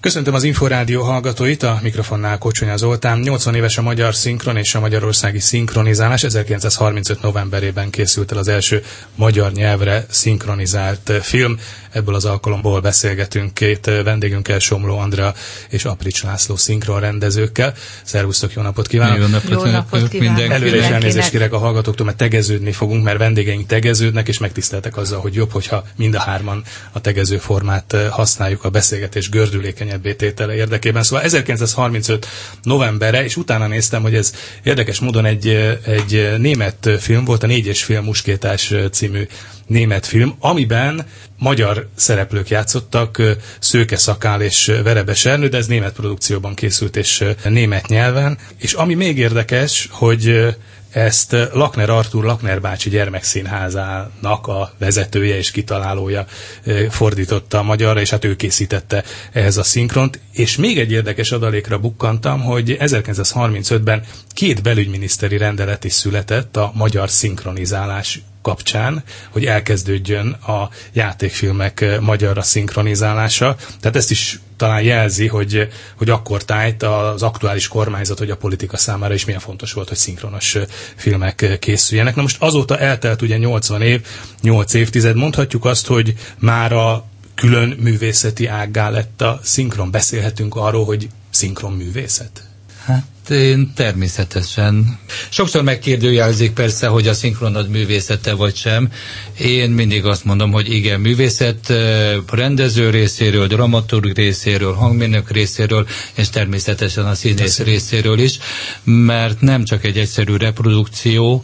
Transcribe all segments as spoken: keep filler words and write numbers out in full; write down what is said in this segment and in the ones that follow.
Köszöntöm az Inforádió hallgatóit, a mikrofonnál Kocsonya Zoltán. nyolcvan éves a magyar szinkron és a magyarországi szinkronizálás. ezerkilencszázharmincöt novemberében készült el az első magyar nyelvre szinkronizált film. Ebből az alkalomból beszélgetünk két vendégünkkel, Somló Andrea és Aprics László szinkron rendezőkkel. Szervusztok, jó napot kívánok! Jó napot, jó napot kívánok! Előre is elnézést kérek a hallgatóktól, mert tegeződni fogunk, mert vendégeink tegeződnek, és megtiszteltek azzal, hogy jobb, hogyha mind a hárman a tegező formát használjuk a beszélgetés gördülékenyebbé tétele érdekében. Szóval ezerkilencszázharmincöt novemberre, és utána néztem, hogy ez érdekes módon egy, egy német film volt, a Négyes film Muskétás című német film, amiben magyar szereplők játszottak, Szőke Szakál és Verebes Ernő, de ez német produkcióban készült és német nyelven. És ami még érdekes, hogy ezt Lakner Artúr Lakner bácsi gyermekszínházának a vezetője és kitalálója fordította a magyarra, és hát ő készítette ehhez a szinkront. És még egy érdekes adalékra bukkantam, hogy ezerkilencszázharmincötben két belügyminiszteri rendelet is született a magyar szinkronizálás kapcsán, hogy elkezdődjön a játékfilmek magyarra szinkronizálása. Tehát ezt is talán jelzi, hogy, hogy akkor tájt az aktuális kormányzat, hogy a politika számára is milyen fontos volt, hogy szinkronos filmek készüljenek. Na most azóta eltelt ugye nyolcvan év, nyolc évtized, mondhatjuk azt, hogy már a külön művészeti ággá lett a szinkron. Beszélhetünk arról, hogy szinkron művészet? Hát én természetesen. Sokszor megkérdőjelzik persze, hogy a szinkron az művészete vagy sem. Én mindig azt mondom, hogy igen, művészet rendező részéről, dramaturg részéről, hangmérnök részéről, és természetesen a színész részéről is, mert nem csak egy egyszerű reprodukció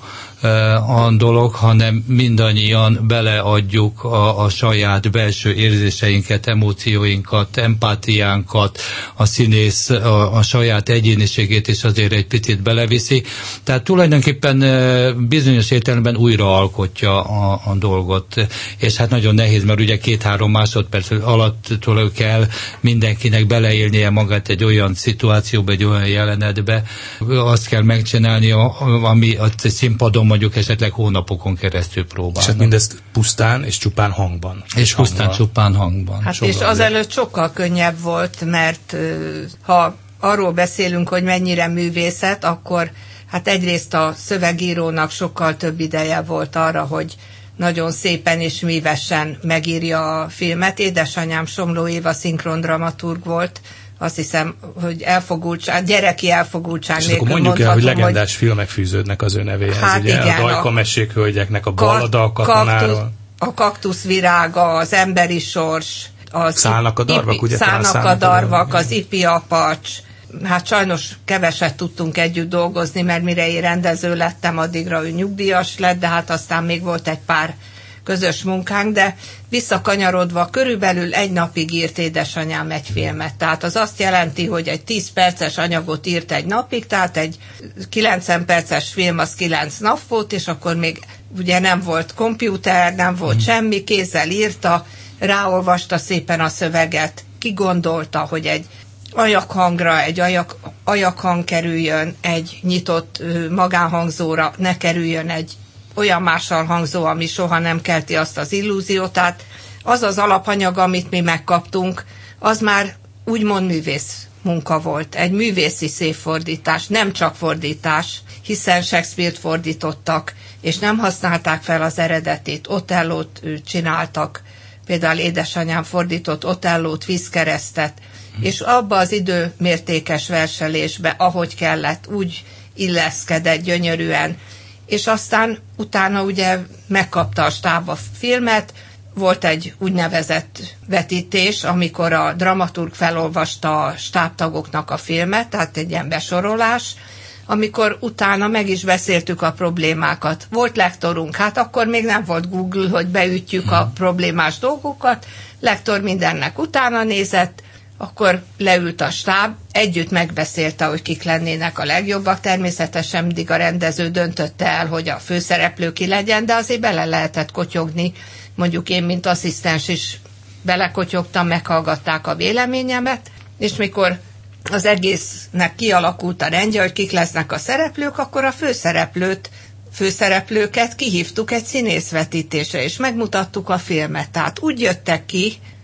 a dolog, hanem mindannyian beleadjuk a, a saját belső érzéseinket, emócióinkat, empátiánkat, a színész a, a saját egyéniségét is azért egy picit beleviszi. Tehát tulajdonképpen bizonyos értelemben újra alkotja a, a dolgot. És hát nagyon nehéz, mert ugye két-három másodperc alatt kell mindenkinek beleélnie magát egy olyan szituációba, egy olyan jelenetbe. Azt kell megcsinálni, ami a színpadon mondjuk esetleg hónapokon keresztül próbálnak. És hát mindezt pusztán és csupán hangban. És, és pusztán hangban. csupán hangban. Hát és azelőtt sokkal könnyebb volt, mert ha arról beszélünk, hogy mennyire művészet, akkor hát egyrészt a szövegírónak sokkal több ideje volt arra, hogy nagyon szépen és művesen megírja a filmet. Édesanyám Somló Éva szinkrondramaturg volt, azt hiszem, hogy elfogultság, gyereki elfogultság és nélkül mondjuk el, hogy legendás hogy... filmek fűződnek az ő nevéhez. Hát ugye? Igen, a Dajka mesék hölgyeknek, a Ballada a katonáról. A kaktusz virága, az emberi sors, az Szállnak a darvak, ipi, ugye? Szállnak a darvak, az ipi apacs. Hát sajnos keveset tudtunk együtt dolgozni, mert mire én rendező lettem, addigra ő nyugdíjas lett, de hát aztán még volt egy pár közös munkánk, de visszakanyarodva körülbelül egy napig írt édesanyám egy filmet. Tehát az azt jelenti, hogy egy tíz perces anyagot írt egy napig, tehát egy kilencven perces film az kilenc nap volt, és akkor még ugye nem volt kompjúter, nem volt hmm. semmi, kézzel írta, ráolvasta szépen a szöveget, kigondolta, hogy egy ajakhangra, egy ajak, ajakhang kerüljön, egy nyitott magánhangzóra ne kerüljön egy olyan mással hangzó, ami soha nem kelti azt az illúziót. Tehát az az alapanyag, amit mi megkaptunk, az már úgymond művész munka volt. Egy művészi szépfordítás, nem csak fordítás, hiszen Shakespeare-t fordítottak, és nem használták fel az eredetét. Otellót csináltak, például édesanyám fordított Otellót, Vízkeresztet, és abba az időmértékes verselésbe, ahogy kellett, úgy illeszkedett gyönyörűen, és aztán utána ugye megkapta a stáb a filmet, volt egy úgynevezett vetítés, amikor a dramaturg felolvasta a stábtagoknak a filmet, tehát egy ilyen besorolás, amikor utána meg is beszéltük a problémákat. Volt lektorunk, hát akkor még nem volt Google, hogy beütjük a problémás dolgokat, lektor mindennek utána nézett, akkor leült a stáb, együtt megbeszélte, hogy kik lennének a legjobbak. Természetesen mindig a rendező döntötte el, hogy a főszereplő ki legyen, de azért bele lehetett kotyogni. Mondjuk én, mint asszisztens is belekotyogtam, meghallgatták a véleményemet, és mikor az egésznek kialakult a rendje, hogy kik lesznek a szereplők, akkor a főszereplőt, főszereplőket kihívtuk egy színészvetítésre, és megmutattuk a filmet. Tehát úgy jöttek ki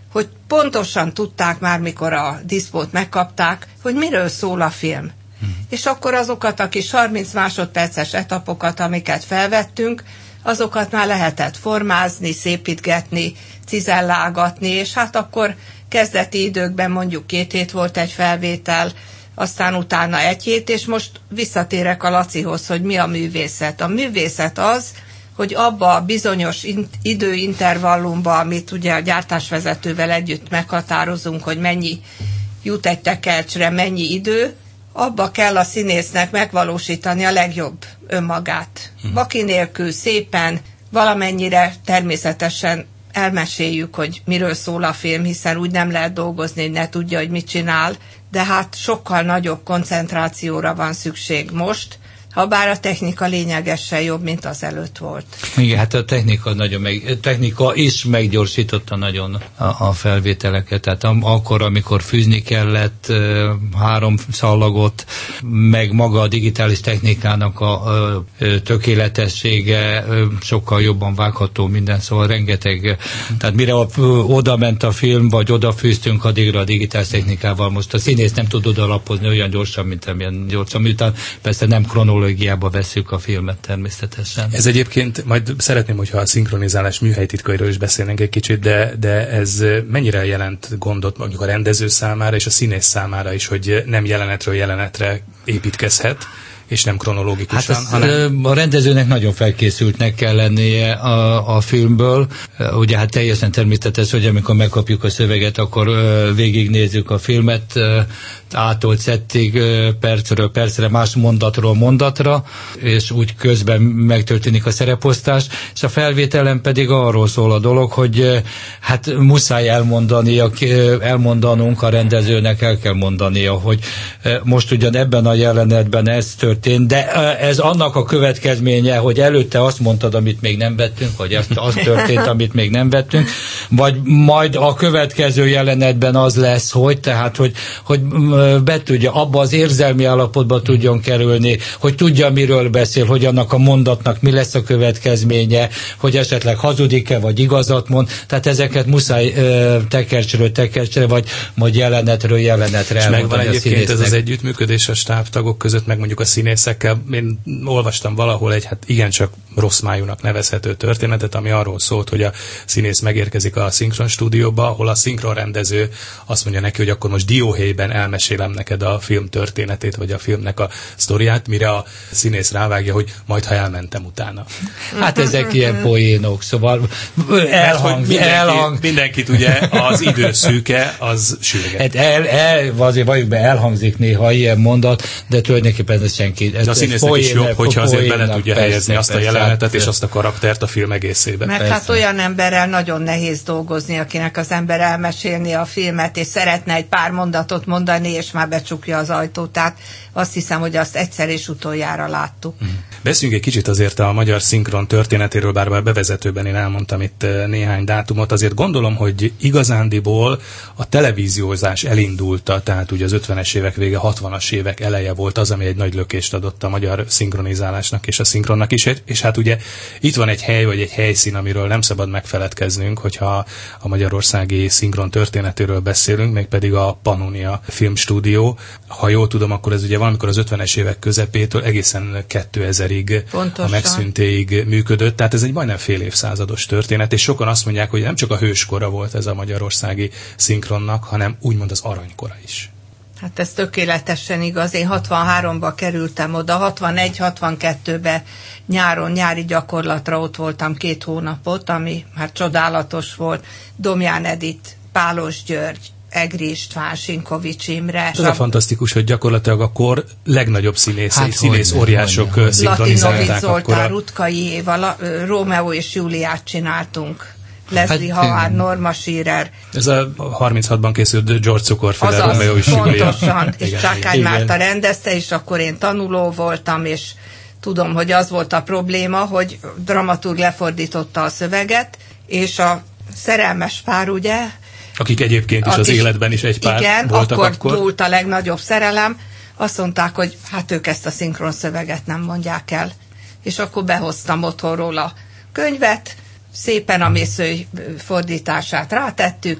hogy pontosan tudták már, mikor a diszpót megkapták, hogy miről szól a film. Hmm. És akkor azokat a kis harminc másodperces etapokat, amiket felvettünk, azokat már lehetett formázni, szépítgetni, cizellálgatni, és hát akkor kezdeti időkben mondjuk két hét volt egy felvétel, aztán utána egy hét, és most visszatérek a Lacihoz, hogy mi a művészet. A művészet az, hogy abba a bizonyos időintervallumba, amit ugye a gyártásvezetővel együtt meghatározunk, hogy mennyi jut egy tekercsre, mennyi idő, abba kell a színésznek megvalósítani a legjobb önmagát. Vaki nélkül szépen, valamennyire természetesen elmeséljük, hogy miről szól a film, hiszen úgy nem lehet dolgozni, hogy ne tudja, hogy mit csinál, de hát sokkal nagyobb koncentrációra van szükség most, habár a technika lényegesen jobb, mint az előtt volt. Igen, hát a technika, nagyon meg, technika is meggyorsította nagyon a, a felvételeket. Tehát am, akkor, amikor fűzni kellett uh, három szallagot, meg maga a digitális technikának a, a, a tökéletessége uh, sokkal jobban vágható minden, szóval rengeteg. Tehát mire a, uh, oda ment a film, vagy odafűztünk, addigra a digitális technikával. Most a színész nem tud odalapozni olyan gyorsan, mint amilyen gyorsan, miután persze nem kronológiába vesszük a filmet természetesen. Ez egyébként, majd szeretném, hogyha a szinkronizálás műhelytitkairól is beszélnénk egy kicsit, de, de ez mennyire jelent gondot mondjuk a rendező számára és a színész számára is, hogy nem jelenetről jelenetre építkezhet, és nem kronológikusan, hát hanem... A rendezőnek nagyon felkészültnek kell lennie a, a filmből. Ugye hát teljesen természetes, hogy amikor megkapjuk a szöveget, akkor végignézzük a filmet, ától szettig, percről percre, más mondatról mondatra, és úgy közben megtörténik a szereposztás, és a felvételen pedig arról szól a dolog, hogy hát muszáj elmondani, elmondanunk a rendezőnek, el kell mondania, hogy most ugyan ebben a jelenetben ez történt, de ez annak a következménye, hogy előtte azt mondtad, amit még nem vettünk, vagy azt, az történt, amit még nem vettünk, vagy majd a következő jelenetben az lesz, hogy tehát, hogy, hogy be tudja, abba az érzelmi állapotba tudjon kerülni, hogy tudja, miről beszél, hogy annak a mondatnak mi lesz a következménye, hogy esetleg hazudik-e, vagy igazat mond. Tehát ezeket muszáj ö, tekercsről tekercsre, vagy majd jelenetről jelenetre elmondani. És megvan egyébként ez az együttműködés a stábtagok között, meg mondjuk a színészekkel. Én olvastam valahol egy hát igencsak rossz májúnak nevezhető történetet, ami arról szólt, hogy a színész megérkezik a szinkron stúdióba, ahol a szinkronrendező azt mondja neki, hogy akkor most dióhéjban elmesélem neked a film történetét, vagy a filmnek a sztoriát, mire a színész rávágja, hogy majd, ha elmentem utána. Hát ezek ilyen poénok, szóval elhang, mindenki, elhang. Mindenkit ugye az idő szűke, az sürget. Hát el, el, azért valljuk be, elhangzik néha ilyen mondat, de tulajdonképpen ez senki. Ez, de a színésznek is jobb, hogyha azért bele tudja persze, helyezni azt persze, a jelenetet persze. és azt a karaktert a film egészében. Mert persze. Hát olyan emberrel nagyon nehéz dolgozni, akinek az ember elmesélni a filmet, és szeretne egy pár mondatot mondani, és már becsukja az ajtót. Tehát azt hiszem, hogy azt egyszer és utoljára láttuk. Hmm. Beszéljünk egy kicsit azért a magyar szinkron történetéről, bár a bevezetőben én elmondtam itt néhány dátumot, azért gondolom, hogy igazándiból a televíziózás elindulta, tehát ugye az ötvenes évek vége, hatvanas évek eleje volt az, ami egy nagy lökést adott a magyar szinkronizálásnak és a szinkronnak is, és hát ugye itt van egy hely vagy egy helyszín, amiről nem szabad megfeledkeznünk, hogyha a magyarországi szinkron történetéről beszélünk, mégpedig a Pannonia Filmstúdió. Ha jól tudom, akkor ez ugye valamikor az ötvenes évek közepétől egészen kétezerig pontosan. A megszűntéig működött, tehát ez egy majdnem fél évszázados történet, és sokan azt mondják, hogy nem csak a hőskora volt ez a magyarországi szinkronnak, hanem úgymond az aranykora is. Hát ez tökéletesen igaz. Én hatvanháromba kerültem oda, hatvanegy hatvankettőben nyáron, nyári gyakorlatra ott voltam két hónapot, ami hát csodálatos volt. Domján Edith, Pálos György, Egri István, Sinkovics Imre. Ez a fantasztikus, hogy gyakorlatilag a kor legnagyobb színész, hát színész óriások szinkronizálták. Zoltán, Rutkai Éva, Rómeó és Júliát csináltunk. Leslie hát, Howard, Norma Shearer. Ez a harminchatban készült George Cukorféle Rómeó és Júlia. Pontosan, és Csákány Márta rendezte, és akkor én tanuló voltam, és tudom, hogy az volt a probléma, hogy dramaturg lefordította a szöveget, és a szerelmes pár, ugye, akik egyébként is az életben is egy pár igen, voltak akkor. akkor. Igen, volt a legnagyobb szerelem. Azt mondták, hogy hát ők ezt a szinkron szöveget nem mondják el. És akkor behoztam otthonról a könyvet, szépen a Mészői fordítását rátettük,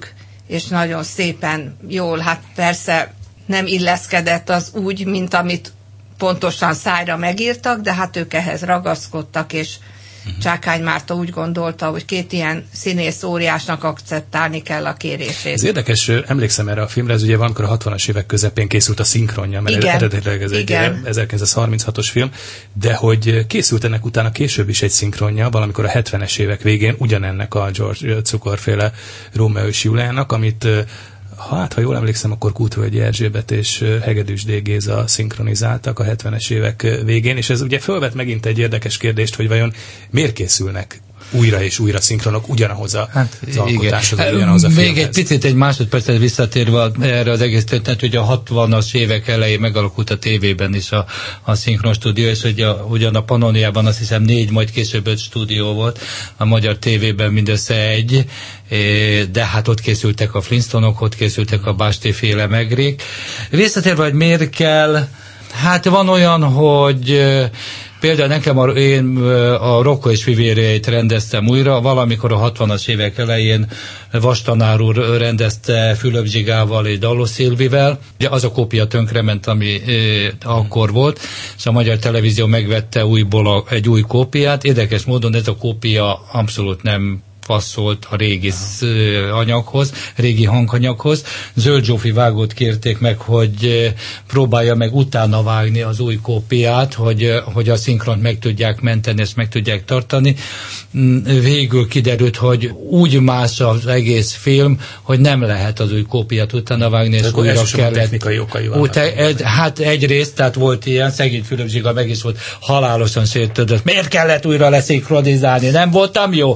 és nagyon szépen, jól, hát persze nem illeszkedett az úgy, mint amit pontosan szájra megírtak, de hát ők ehhez ragaszkodtak, és uh-huh. Csákány Márta úgy gondolta, hogy két ilyen színész óriásnak akceptálni kell a kérését. Ez érdekes, emlékszem erre a filmre, ez ugye valamikor a hatvanas évek közepén készült a szinkronja, mert igen, eredetileg ez egy igen. ezerkilencszázharminchatos film, de hogy készült ennek utána később is egy szinkronja, valamikor a hetvenes évek végén ugyanennek a George Cukorféle Rómeó és Júliának, amit hát, ha jól emlékszem, akkor Kútvölgyi Erzsébet és Hegedűs D. Géza szinkronizáltak a hetvenes évek végén, és ez ugye fölvet megint egy érdekes kérdést, hogy vajon miért készülnek újra és újra szinkronok ugyanahoz a, hát, az alkotáshoz, ugyanahoz a filmhez. Még egy picit, egy másodpercet visszatérve erre az egész történet, hogy a hatvanas évek elején megalakult a tévében is a, a szinkron stúdió, és hogy a, ugyan a Pannoniában azt hiszem négy, majd később öt stúdió volt, a magyar tévében mindössze egy, de hát ott készültek a Flintstonok, ott készültek a Básté-féle megrék. Visszatérve, hogy miért kell, hát van olyan, hogy például nekem a, én a Rocco és fivérjeit rendeztem újra, valamikor a hatvanas évek elején Vastanár úr rendezte Fülöp Zsigával és Dalló Szilvivel. Ugye az a kópia tönkrement, ami e, akkor volt, és a Magyar Televízió megvette újból a, egy új kópiát. Érdekes módon ez a kópia abszolút nem passzolt a régi anyaghoz, régi hanganyaghoz. Zöld Zsófi Vágót kérték meg, hogy próbálja meg utána vágni az új kópiát, hogy, hogy a szinkront meg tudják menteni, és meg tudják tartani. Végül kiderült, hogy úgy más az egész film, hogy nem lehet az új kópiát utána vágni, és de újra kellett. Technikai okai vannak. Egy, hát egyrészt, tehát volt ilyen, szegény Fülöp Zsiga meg is volt halálosan sértődött. Miért kellett újra leszinkronizálni? Nem voltam jó?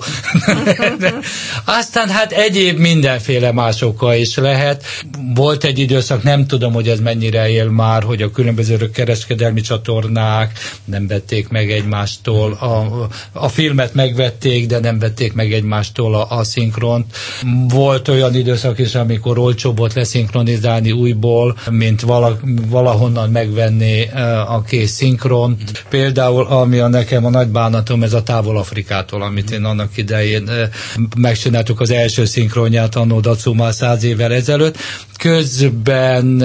Aztán hát egyéb mindenféle más oka is lehet. Volt egy időszak, nem tudom, hogy ez mennyire él már, hogy a különböző kereskedelmi csatornák nem vették meg egymástól. A, a filmet megvették, de nem vették meg egymástól a, a szinkront. Volt olyan időszak is, amikor olcsóbb volt leszinkronizálni újból, mint vala, valahonnan megvenni a kész szinkront. Például, ami a nekem a nagy bánatom, ez a Távol Afrikától, amit én annak idején megcsináltuk az első szinkronját annó Dacummal száz évvel ezelőtt. Közben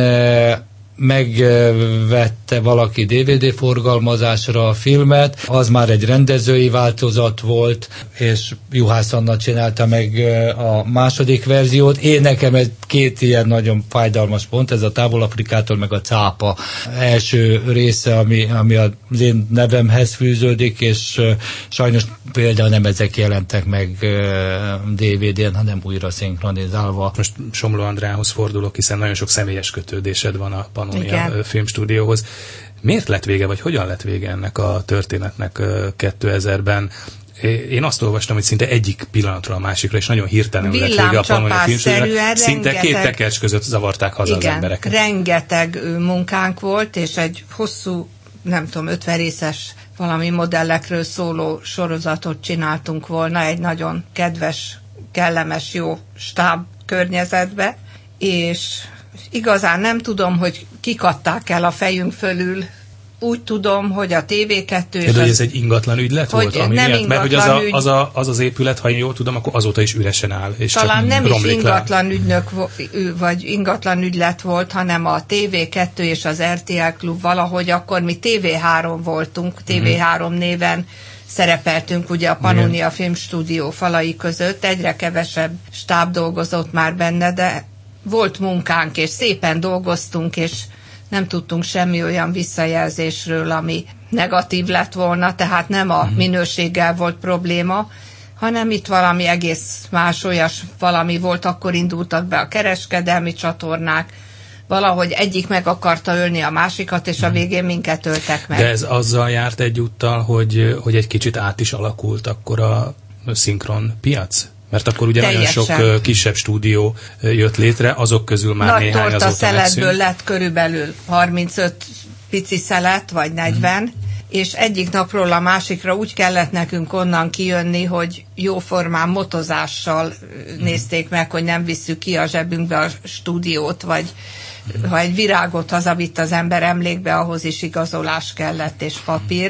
megvette valaki dé vé dé forgalmazásra a filmet, az már egy rendezői változat volt, és Juhász Anna csinálta meg a második verziót. Én nekem ez két ilyen nagyon fájdalmas pont, ez a Távol Afrikától meg a Cápa első része, ami, ami az én nevemhez fűződik, és sajnos például nem ezek jelentek meg dé vé dén, hanem újra szinkronizálva. Most Somló Andrához fordulok, hiszen nagyon sok személyes kötődésed van a Pannonia filmstúdióhoz. Miért lett vége, vagy hogyan lett vége ennek a történetnek kétezerben? Én azt olvastam, hogy szinte egyik pillanatról a másikra, és nagyon hirtelen lett vége a Pannonia filmstúdiónak. Szinte rengeteg, két tekercs között zavarták haza igen, az embereket. Rengeteg munkánk volt, és egy hosszú, nem tudom, ötven részes valami modellekről szóló sorozatot csináltunk volna, egy nagyon kedves, kellemes, jó stáb környezetbe, és igazán nem tudom, hogy kik adták el a fejünk fölül. Úgy tudom, hogy a té vé kettő... De hogy ez egy ingatlan ügylet volt? Ami nem miatt, mert hogy az, a, az, a, az az épület, ha én jól tudom, akkor azóta is üresen áll. És talán nem is ingatlan ügynök, vagy ingatlan ügylet volt, hanem a té vé kettő és az er té el Klub valahogy, akkor mi té vé három voltunk, té vé három hmm. néven szerepeltünk ugye a Pannonia Filmstúdió falai között, egyre kevesebb stáb dolgozott már benne, de volt munkánk, és szépen dolgoztunk, és nem tudtunk semmi olyan visszajelzésről, ami negatív lett volna, tehát nem a minőséggel volt probléma, hanem itt valami egész más olyas valami volt, akkor indultak be a kereskedelmi csatornák, valahogy egyik meg akarta ölni a másikat, és a végén minket öltek meg. De ez azzal járt egyúttal, hogy, hogy egy kicsit át is alakult akkor a szinkron piac? Mert akkor ugye teljesen. Nagyon sok kisebb stúdió jött létre, azok közül már nagy néhány azóta megszűnt. Nagy torta szeletből lett körülbelül harmincöt pici szelet, vagy negyven, hmm. és egyik napról a másikra úgy kellett nekünk onnan kijönni, hogy jóformán motozással hmm. nézték meg, hogy nem visszük ki a zsebünkbe a stúdiót, vagy hmm. ha egy virágot hazavitt az ember emlékbe, ahhoz is igazolás kellett, és papír.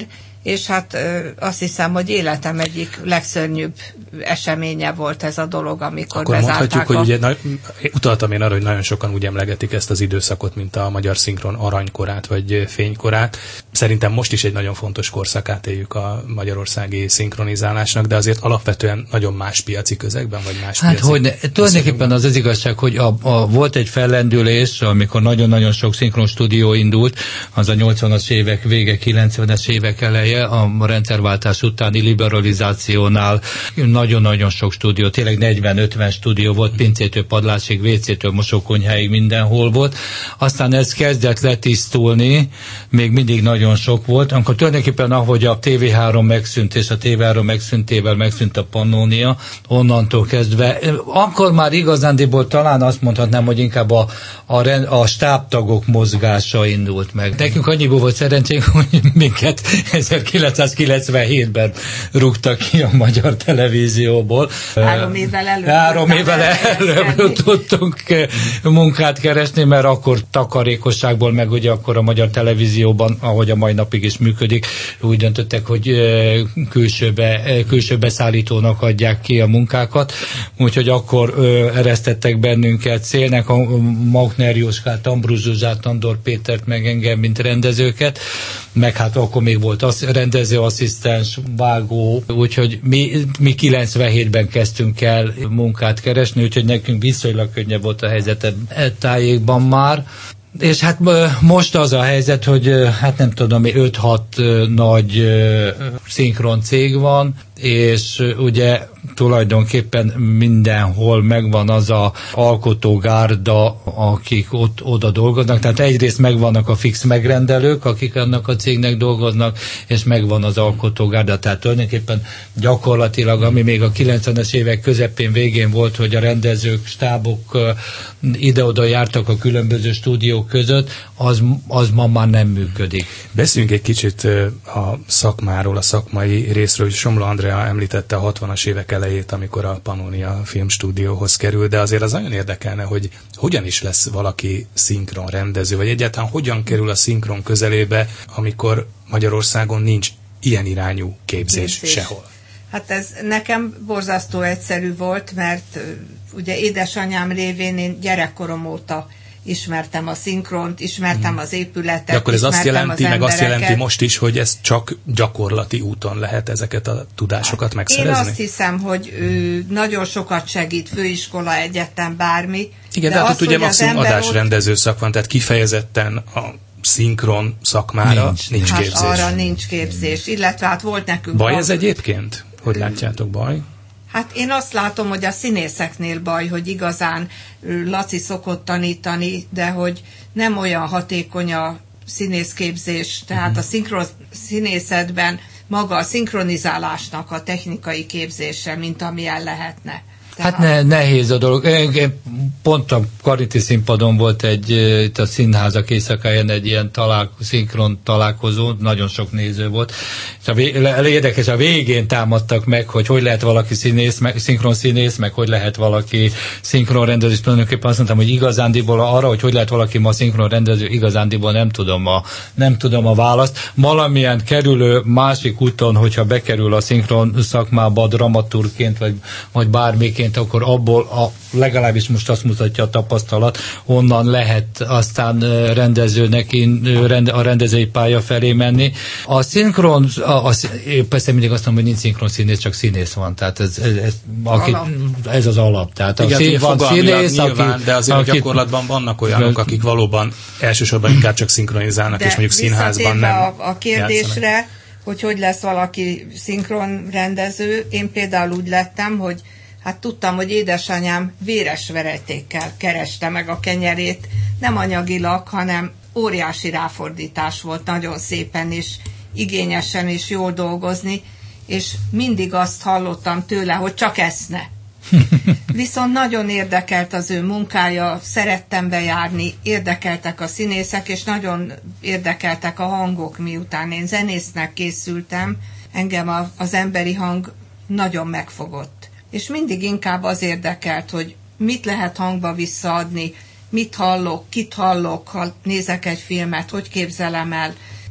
és hát azt hiszem, hogy életem egyik legszörnyűbb eseménye volt ez a dolog, amikor Akkor bezárták. mondhatjuk, a... hogy ugye, na, utaltam én arra, hogy nagyon sokan úgy emlegetik ezt az időszakot, mint a magyar szinkron aranykorát, vagy fénykorát. Szerintem most is egy nagyon fontos korszakát éljük a magyarországi szinkronizálásnak, de azért alapvetően nagyon más piaci közegben, vagy más hát piaci hogy ne, tulajdonképpen az az igazság, hogy a, a, volt egy fellendülés, amikor nagyon-nagyon sok szinkron stúdió indult, az a nyolcvanas évek vége, kilencvenes évek eleje, a rendszerváltás utáni liberalizációnál nagyon-nagyon sok stúdió, tényleg negyven-ötven stúdió volt, pincétől padlásig, vécétől mosókonyháig mindenhol volt. Aztán ez kezdett letisztulni, még mindig nagyon sok volt, amikor tulajdonképpen ahogy a té vé három megszűnt, és a té vé három megszűntével megszűnt a Pannónia, onnantól kezdve, akkor már igazándiból talán azt mondhatnám, hogy inkább a, a, rend, a stábtagok mozgása indult meg. Nekünk annyiból volt szerencsénk, hogy minket ezerkilencszázkilencvenhétben rúgtak ki a magyar televízióból. Három évvel előbb. Három évvel előbb tudtunk munkát keresni, mert akkor takarékosságból, meg ugye akkor a magyar televízióban, ahogy a mai napig is működik, úgy döntöttek, hogy külsőbe, külső beszállítónak adják ki a munkákat, úgyhogy akkor eresztettek bennünket Szélnek, a Maukner Jóskát, Ambrus Zsuzsát, Andor Pétert, meg engem, mint rendezőket, meg hát akkor még volt az, rendezőasszisztens, vágó, úgyhogy mi, mi kilencvenhétben kezdtünk el munkát keresni, úgyhogy nekünk viszonylag könnyebb volt a helyzet e tájékban már. És hát most az a helyzet, hogy hát nem tudom, öt-hat nagy szinkron cég van, és ugye tulajdonképpen mindenhol megvan az a alkotógárda, akik ott oda dolgoznak. Tehát egyrészt megvannak a fix megrendelők, akik annak a cégnek dolgoznak, és megvan az alkotógárda. Tehát tulajdonképpen gyakorlatilag, ami még a kilencvenes évek közepén végén volt, hogy a rendezők, stábok ide-oda jártak a különböző stúdiók között, az, az ma már nem működik. Beszéljünk egy kicsit a szakmáról, a szakmai részről, hogy Somló Andrea említette a hatvanas évek elejét, amikor a Pannónia Filmstúdióhoz kerül, de azért az nagyon érdekelne, hogy hogyan is lesz valaki szinkron rendező, vagy egyáltalán hogyan kerül a szinkron közelébe, amikor Magyarországon nincs ilyen irányú képzés, képzés. sehol. Hát ez nekem borzasztó egyszerű volt, mert ugye édesanyám révén én gyerekkorom óta ismertem a szinkront, ismertem hmm. az épületet, de akkor ez azt jelenti, az meg azt embereket. jelenti most is, hogy ez csak gyakorlati úton lehet ezeket a tudásokat megszerezni? Én azt hiszem, hogy ő nagyon sokat segít, főiskola, egyetem, bármi. Igen, de, de hát ott ugye maximum adásrendező szak van, tehát kifejezetten a szinkron szakmára nincs, nincs hát képzés. Arra nincs képzés, illetve hát volt nekünk... Baj a... ez egyébként? Hogy látjátok, baj? Hát én azt látom, hogy a színészeknél baj, hogy igazán Laci szokott tanítani, de hogy nem olyan hatékony a színészképzés, tehát a szinkron színészetben maga a szinkronizálásnak a technikai képzése, mint amilyen lehetne. Tehát... Hát ne, nehéz a dolog. Pont a Kariti színpadon volt egy, itt a Színházak éjszakáján egy ilyen talál, szinkron találkozó, nagyon sok néző volt. És a vé, érdekes, a végén támadtak meg, hogy hogy lehet valaki színész, meg, szinkron színész, meg hogy lehet valaki szinkron rendező. És tulajdonképpen azt mondtam, hogy igazándiból arra, hogy hogy lehet valaki ma szinkron rendező, igazándiból nem tudom a, nem tudom a választ. Valamilyen kerülő másik úton, hogyha bekerül a szinkron szakmába dramaturgként, vagy, vagy bármiként, akkor abból a, legalábbis most azt mutatja a tapasztalat, onnan lehet aztán rendezőnek a rendezői pálya felé menni. A szinkron, a, a, persze mindig azt mondom, hogy nincs szinkron színész, csak színész van, tehát ez, ez, ez, aki, ez az alap. Tehát igen, a szín, van színész, nyilván, aki, de azért aki, a gyakorlatban vannak olyanok, akik valóban elsősorban inkább csak szinkronizálnak, de és mondjuk színházban nem a, a kérdésre, játszanak. hogy hogy lesz valaki szinkron rendező, én például úgy lettem, hogy hát tudtam, hogy édesanyám véres verejtékkel kereste meg a kenyerét, nem anyagilag, hanem óriási ráfordítás volt, nagyon szépen és igényesen és jól dolgozni, és mindig azt hallottam tőle, hogy csak eszne. Viszont nagyon érdekelt az ő munkája, szerettem bejárni, érdekeltek a színészek, és nagyon érdekeltek a hangok, miután én zenésznek készültem, engem a, az emberi hang nagyon megfogott. És mindig inkább az érdekelt, hogy mit lehet hangba visszaadni, mit hallok, kit hallok, ha nézek egy filmet, hogy képzelem el.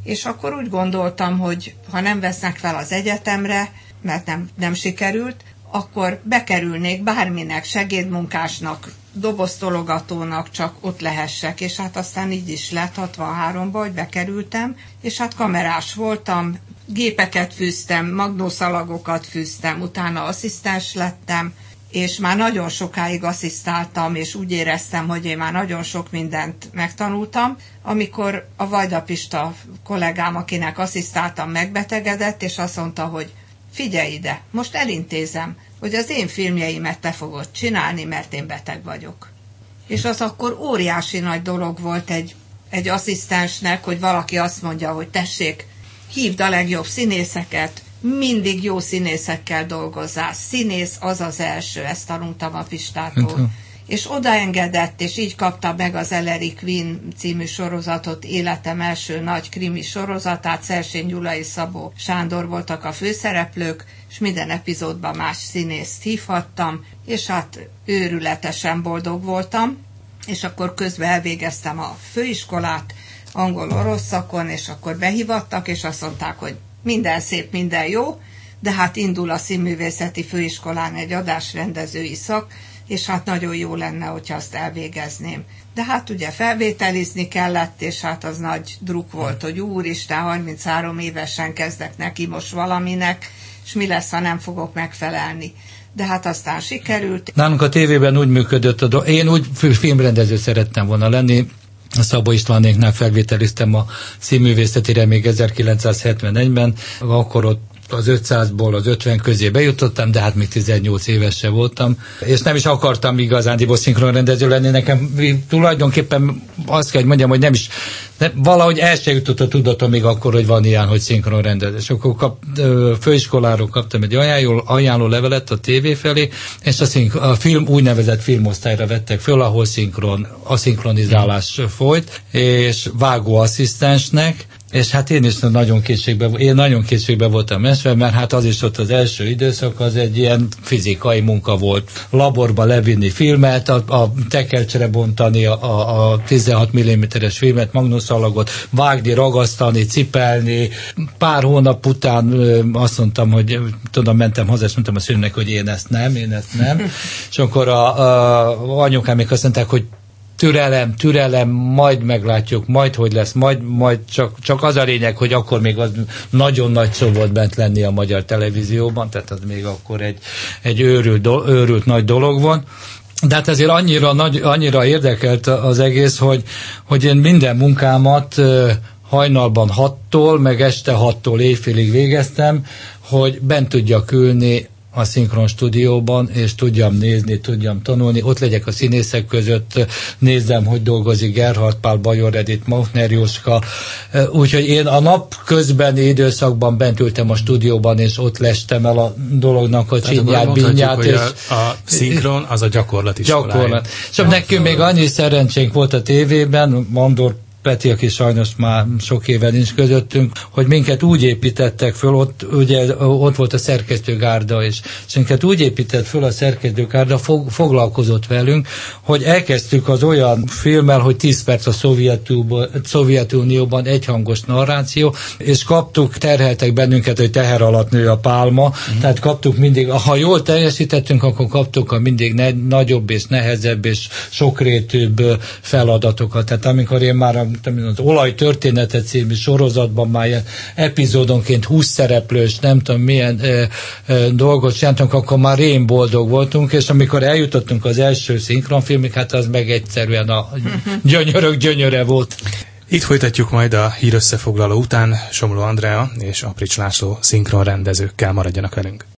És akkor úgy gondoltam, hogy ha nem vesznek fel az egyetemre, mert nem, nem sikerült, akkor bekerülnék bárminek, segédmunkásnak, doboztologatónak, csak ott lehessek, és hát aztán így is lett hatvanháromban, hogy bekerültem, és hát kamerás voltam, gépeket fűztem, magnószalagokat fűztem, utána asszisztens lettem, és már nagyon sokáig asszisztáltam, és úgy éreztem, hogy én már nagyon sok mindent megtanultam, amikor a Vajda Pista kollégám, akinek asszisztáltam, megbetegedett, és azt mondta, hogy figyelj ide, most elintézem, hogy az én filmjeimet te fogod csinálni, mert én beteg vagyok. És az akkor óriási nagy dolog volt egy, egy asszisztensnek, hogy valaki azt mondja, hogy tessék, hívd a legjobb színészeket, mindig jó színészekkel dolgozzál. Színész az az első, ezt tanultam a Pistától. És odaengedett, és így kapta meg az Ellery Queen című sorozatot, életem első nagy krimi sorozatát, Szersény Gyula és Szabó Sándor voltak a főszereplők, és minden epizódban más színészt hívhattam, és hát őrületesen boldog voltam, és akkor közben elvégeztem a főiskolát, angol-orosz szakon, és akkor behívattak, és azt mondták, hogy minden szép, minden jó, de hát indul a Színművészeti Főiskolán egy adásrendezői szak, és hát nagyon jó lenne, hogyha azt elvégezném. De hát ugye felvételizni kellett, és hát az nagy druk volt, hogy úristen, harminchárom évesen kezdek neki most valaminek, és mi lesz, ha nem fogok megfelelni. De hát aztán sikerült. Nálunk a tévében úgy működött, a do- én úgy filmrendező szerettem volna lenni, a Szabó Istvánéknál felvételiztem a színművészetire még ezerkilencszázhetvenegyben, akkor ott az ötszázból az ötven közé bejutottam, de hát még tizennyolc éves se voltam, és nem is akartam igazándiból szinkronrendező lenni. Nekem tulajdonképpen azt kell, hogy mondjam, hogy nem is, de valahogy el se jutott a tudatom még akkor, hogy van ilyen, hogy szinkronrendező. És akkor kap, főiskoláról kaptam egy ajánló, ajánló levelet a tévé felé, és a, szink, a film úgynevezett filmosztályra vettek föl, ahol szinkron, a szinkronizálás folyt, és vágóasszisztensnek, és hát én is nagyon kétségbe, én nagyon kétségbe voltam esve, mert hát az is ott az első időszak, az egy ilyen fizikai munka volt. Laborba levinni filmet, a, a tekercsre bontani a, a, a tizenhat milliméteres filmet, magnószalagot, vágni, ragasztani, cipelni. Pár hónap után ö, azt mondtam, hogy tudom, mentem haza, és mondtam a szülőnek, hogy én ezt nem, én ezt nem. És akkor a, a, a anyukám még azt mondták, hogy türelem, türelem, majd meglátjuk, majd hogy lesz, majd, majd csak, csak az a lényeg, hogy akkor még az nagyon nagy szó volt bent lenni a magyar televízióban, tehát az még akkor egy, egy őrült, őrült nagy dolog van. De hát ezért annyira, nagy, annyira érdekelt az egész, hogy, hogy én minden munkámat hajnalban hattól, meg este hattól éjfélig végeztem, hogy bent tudjak ülni a szinkron stúdióban, és tudjam nézni, tudjam tanulni, ott legyek a színészek között, nézzem, hogy dolgozik Gerhard Pál, Bajor Edith, Maufner Jóska, úgyhogy én a nap közbeni időszakban bent ültem a stúdióban, és ott lestem el a dolognak a csinyát, binyát. És a, a szinkron az a gyakorlat iskolája. Gyakorlat. És nekünk még annyi szerencsénk volt a tévében, Mandor Peti, aki sajnos már sok éve nincs közöttünk, hogy minket úgy építettek föl, ott, ugye, ott volt a szerkesztőgárda, és, és minket úgy épített föl a szerkesztőgárda, fog, foglalkozott velünk, hogy elkezdtük az olyan filmmel, hogy tíz perc a Szovjetunióban egyhangos narráció, és kaptuk, terheltek bennünket, hogy teher alatt nő a pálma, mm. tehát kaptuk mindig, ha jól teljesítettünk, akkor kaptuk a mindig ne, nagyobb és nehezebb és sokrétűbb feladatokat. Tehát amikor én már az Olajtörténete című sorozatban már ilyen epizódonként húsz szereplős, nem tudom milyen ö, ö, dolgot csináltunk, akkor már rém boldog voltunk, és amikor eljutottunk az első szinkronfilmig, hát az meg egyszerűen a gyönyörök gyönyöre volt. Itt folytatjuk majd a hírösszefoglaló után. Somló Andrea és Aprics László szinkronrendezőkkel, maradjanak velünk.